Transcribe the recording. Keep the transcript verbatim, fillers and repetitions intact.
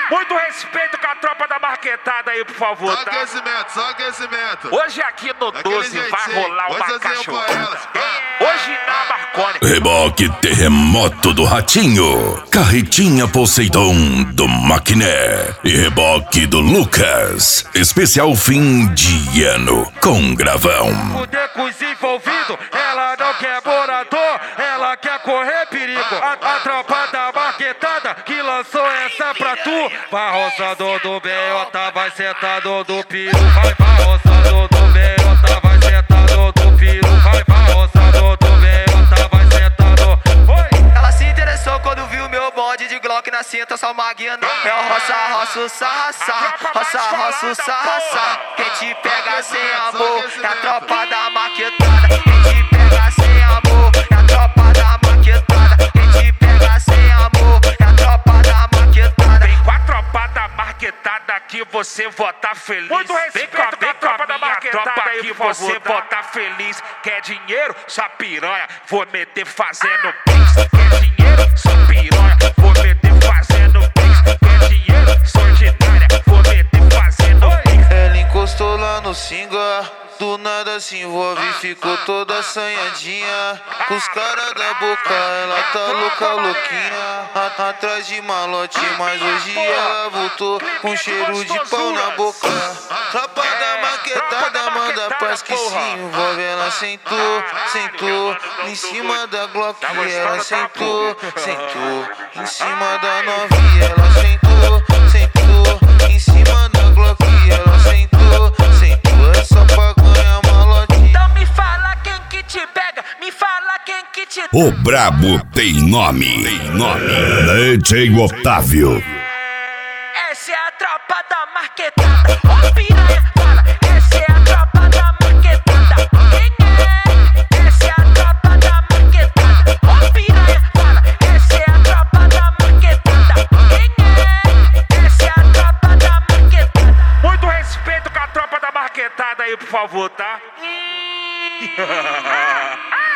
Muito respeito com a tropa da marquetada aí, por favor, Só tá? aquecimento, só aquecimento. Hoje aqui no doze vai rolar uma cachorrada. Ah. Hoje na Marconi. Reboque terremoto do Ratinho, carretinha Poseidon do Maquiné e reboque do Lucas. Especial fim de ano com gravão. Fuder com os envolvidos, ela não quer morador, ela quer correr perigo. A, a tropa da marquetada que lançou essa pra tu. Vai roçador do Beiota, vai sentado do piro. Vai, vai roçador do Beiota, vai sentado do piro. Vai, vai roçador do Beiota, vai sentado. Foi! Ela se interessou quando viu meu bonde de Glock na cinta, só maguina. É o roça, roça, o sarra, sarra. Roça, roça, o sarra, sarra. Quem te pega sem amor é a tropa da marquetada. Quem te pega sem amor é a tropa da marquetada. Quem te pega sem amor é a tropa da marquetada. Vem com a tropa da marquetada que você vota feliz. Muito respeito com a, com a tropa da marquetada que você vota feliz. Quer dinheiro? Só piranha, vou meter fazendo pix. Quer dinheiro? Só piranha, vou meter fazendo pix. Quer dinheiro? Só ordinária, vou meter fazendo pix. Ela encostou lá no singa, do nada se envolve e ficou toda assanhadinha. Com os caras da boca, ela tá louca, louquinha. A- Atrás de malote, mas hoje ela voltou com cheiro de pau na boca. Tropa da maquetada, manda paz que se envolve. Ela sentou, sentou em cima da Glock. Ela sentou, sentou em cima da novinha. Ela sentou, sentou em cima da Glock. Ela sentou, sentou, é só pra ganhar malote. Então me fala quem que te pega, me fala quem que te... O brabo tem nome, tem nome. D J Otávio. Essa é a tropa da marquetada. Ó piranha, fala, essa é a tropa da marquetada. Quem é? Essa é a tropa da marquetada. Ó piranha, fala, essa é a tropa da marquetada. Quem é? Essa é a tropa da marquetada. Muito respeito com a tropa da marquetada aí, por favor, tá?